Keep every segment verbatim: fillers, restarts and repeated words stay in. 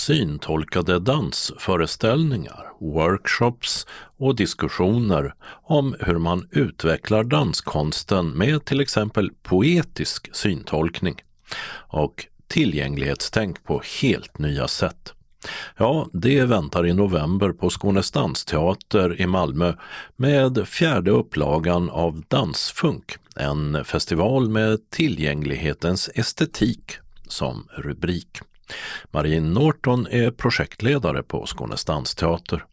syntolkade dansföreställningar, workshops och diskussioner om hur man utvecklar danskonsten med till exempel poetisk syntolkning och tillgänglighetstänk på helt nya sätt. Ja, det väntar i november på Skånes dansteater i Malmö med fjärde upplagan av Dansfunk, en festival med tillgänglighetens estetik som rubrik. Marie Norton är projektledare på Skånes dansteater.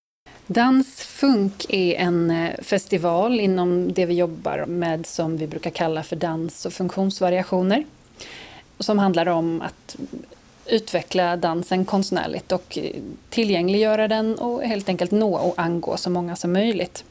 Dansfunk är en festival inom det vi jobbar med som vi brukar kalla för dans- och funktionsvariationer. Som handlar om att utveckla dansen konstnärligt och tillgängliggöra den och helt enkelt nå och angå så många som möjligt.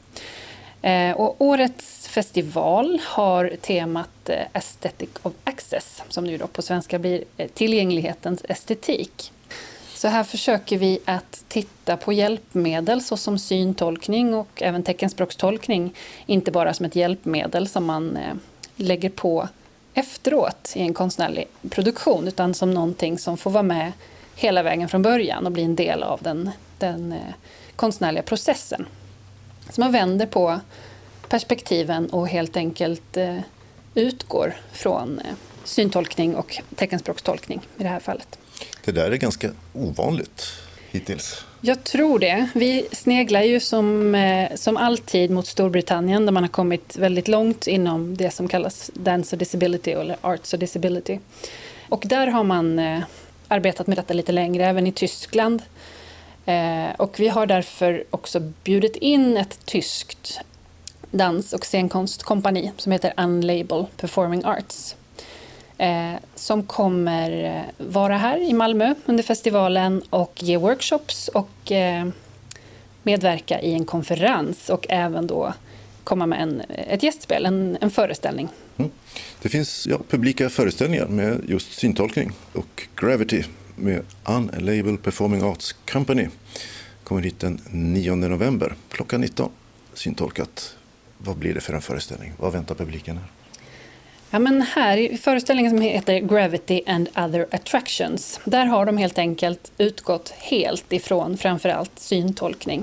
Och årets festival har temat Aesthetic of Access, som nu då på svenska blir tillgänglighetens estetik. Så här försöker vi att titta på hjälpmedel såsom syntolkning och även teckenspråkstolkning, inte bara som ett hjälpmedel som man lägger på efteråt i en konstnärlig produktion, utan som någonting som får vara med hela vägen från början och bli en del av den, den eh, konstnärliga processen. Så man vänder på perspektiven och helt enkelt eh, utgår från eh, syntolkning och teckenspråkstolkning i det här fallet. Det där är ganska ovanligt hittills. Jag tror det. Vi sneglar ju som, eh, som alltid mot Storbritannien där man har kommit väldigt långt inom det som kallas Dance och Disability eller Arts och Disability. Och där har man eh, arbetat med detta lite längre, även i Tyskland. Eh, och vi har därför också bjudit in ett tyskt dans- och scenkonstkompani som heter Unlabel Performing Arts. Eh, som kommer eh, vara här i Malmö under festivalen och ge workshops och eh, medverka i en konferens och även då komma med en, ett gästspel, en, en föreställning. Mm. Det finns ja, publika föreställningar med just syntolkning och Gravity med Unlabel Performing Arts Company. Kommer hit den nionde november klockan nitton. Syntolkat. Vad blir det för en föreställning? Vad väntar publiken här? Ja, men här i föreställningen som heter Gravity and Other Attractions, där har de helt enkelt utgått helt ifrån framförallt syntolkning.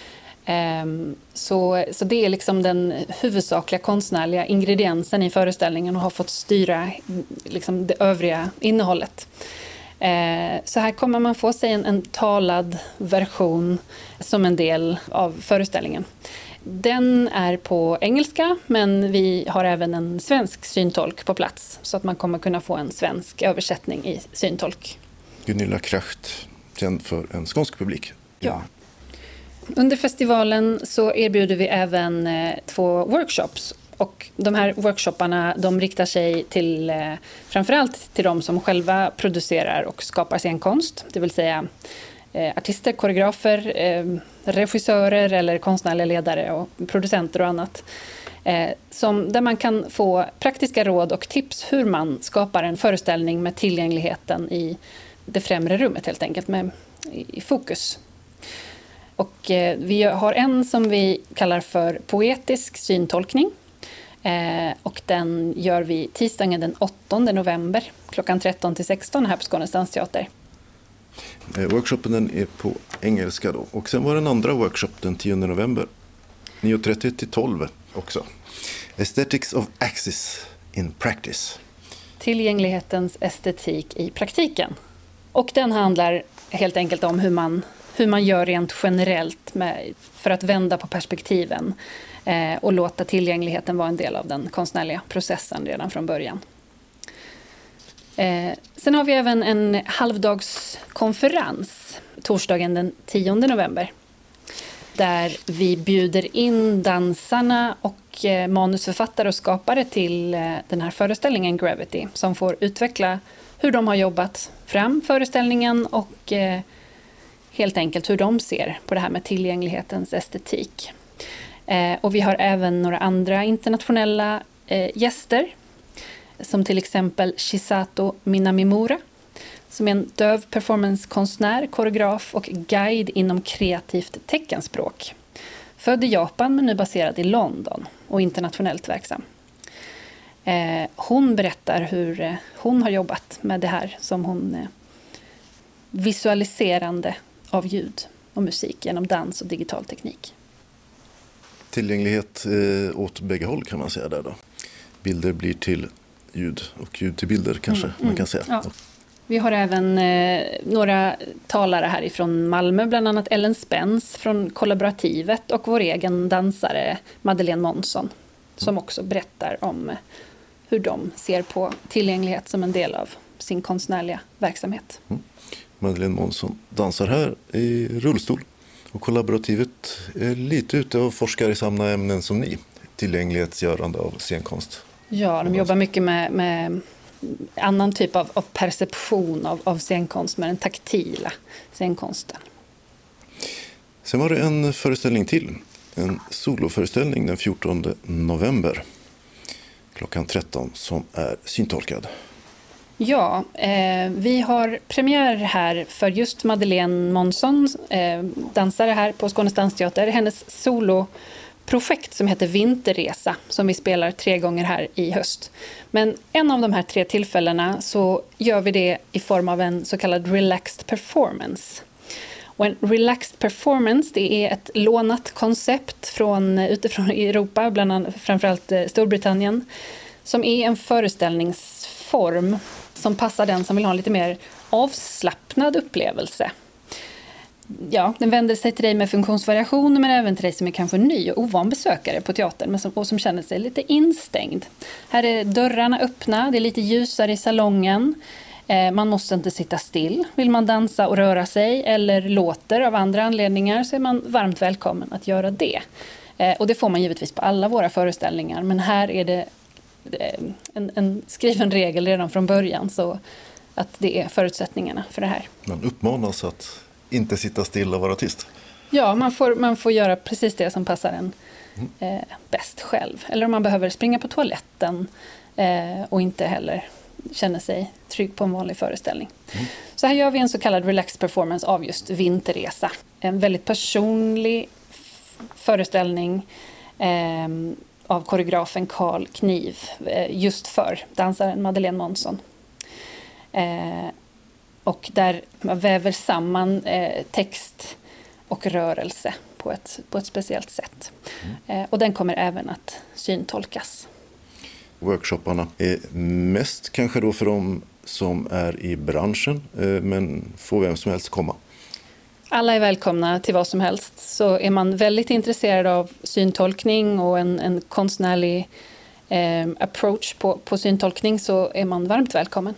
Um, så, så det är liksom den huvudsakliga konstnärliga ingrediensen i föreställningen och har fått styra liksom det övriga innehållet. Uh, så här kommer man få sig en, en talad version som en del av föreställningen. Den är på engelska, men vi har även en svensk syntolk på plats så att man kommer kunna få en svensk översättning i syntolk. Gunilla Kracht, känd för en skånsk publik. Ja. Under festivalen så erbjuder vi även eh, två workshops. Och de här workshopparna de riktar sig till eh, framförallt till de som själva producerar och skapar scenkonst, det vill säga Eh, artister, koreografer, eh, regissörer eller konstnärliga ledare och producenter och annat. Eh, som, där man kan få praktiska råd och tips hur man skapar en föreställning med tillgängligheten i det främre rummet helt enkelt, med, i, i fokus. Och eh, vi har en som vi kallar för poetisk syntolkning. Eh, och den gör vi tisdagen den åttonde november klockan tretton till sexton här på Skånes dansteater. Workshopen den är på engelska då. Och sen var den andra workshop den tionde november. nio trettio till tolv också. Aesthetics of Access in Practice. Tillgänglighetens estetik i praktiken. Och den handlar helt enkelt om hur man, hur man gör rent generellt med, för att vända på perspektiven eh, och låta tillgängligheten vara en del av den konstnärliga processen redan från början. Eh, sen har vi även en halvdagskonferens torsdagen den tionde november där vi bjuder in dansarna och eh, manusförfattare och skapare till eh, den här föreställningen Gravity som får utveckla hur de har jobbat fram föreställningen och eh, helt enkelt hur de ser på det här med tillgänglighetens estetik. Eh, och vi har även några andra internationella eh, gäster som till exempel Shisato Minamimura, som är en döv performancekonstnär, koreograf och guide inom kreativt teckenspråk. Född i Japan men nu baserad i London och internationellt verksam. Eh, hon berättar hur eh, hon har jobbat med det här som hon eh, visualiserande av ljud och musik genom dans och digital teknik. Tillgänglighet eh, åt bägge håll kan man säga där då. Bilder blir till ljud och ljud till bilder kanske mm, man kan säga. Ja. Vi har även eh, några talare härifrån Malmö, bland annat Ellen Spence från Kollaborativet och vår egen dansare Madeleine Månsson som också berättar om eh, hur de ser på tillgänglighet som en del av sin konstnärliga verksamhet. Mm. Madeleine Månsson dansar här i rullstol och Kollaborativet är lite ute och forskar i samma ämnen som ni, tillgänglighetsgörande av scenkonst. Ja, de jobbar mycket med, med annan typ av, av perception av, av scenkonst, med den taktila scenkonsten. Sen var det en föreställning till, en soloföreställning den fjortonde november klockan tretton som är syntolkad. Ja, eh, vi har premiär här för just Madeleine Månsson, eh, dansare här på Skånes dansteater, hennes solo projekt som heter Vinterresa som vi spelar tre gånger här i höst. Men en av de här tre tillfällena så gör vi det i form av en så kallad relaxed performance. Och en relaxed performance, det är ett lånat koncept från, utifrån Europa, bland annat framförallt Storbritannien, som är en föreställningsform som passar den som vill ha en lite mer avslappnad upplevelse. Ja, den vänder sig till dig med funktionsvariationer men även till dig som är kanske ny och ovan besökare på teatern men som, och som känner sig lite instängd. Här är dörrarna öppna, det är lite ljusare i salongen. Eh, man måste inte sitta still. Vill man dansa och röra sig eller låter av andra anledningar så är man varmt välkommen att göra det. Eh, och det får man givetvis på alla våra föreställningar, men här är det eh, en, en skriven regel redan från början så att det är förutsättningarna för det här. Man uppmanas att inte sitta still och vara tyst. Ja, man får, man får göra precis det som passar en eh, bäst själv. Eller om man behöver springa på toaletten eh, och inte heller känner sig trygg på en vanlig föreställning. Mm. Så här gör vi en så kallad relaxed performance av just Vinterresa. En väldigt personlig f- föreställning eh, av koreografen Carl Kniv eh, just för dansaren Madeleine Månsson. Eh, Och där man väver samman eh, text och rörelse på ett, på ett speciellt sätt. Mm. Eh, och den kommer även att syntolkas. Workshopparna är mest kanske då för de som är i branschen, eh, men får vem som helst komma. Alla är välkomna till vad som helst. Så är man väldigt intresserad av syntolkning och en, en konstnärlig eh, approach på, på syntolkning så är man varmt välkommen.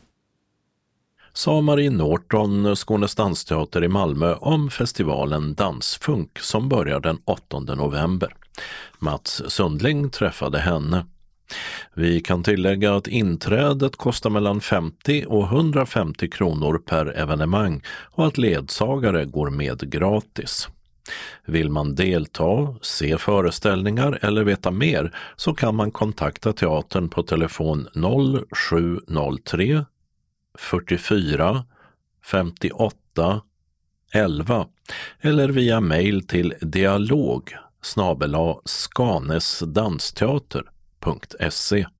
Sa Marie Norton, Skånes dansteater i Malmö, om festivalen Dansfunk som börjar den åttonde november. Mats Sundling träffade henne. Vi kan tillägga att inträdet kostar mellan femtio och hundrafemtio kronor per evenemang och att ledsagare går med gratis. Vill man delta, se föreställningar eller veta mer så kan man kontakta teatern på telefon noll sju noll tre fyrtiofyra femtioåtta elva eller via mejl till dialog snabel-a skanesdansteater punkt se.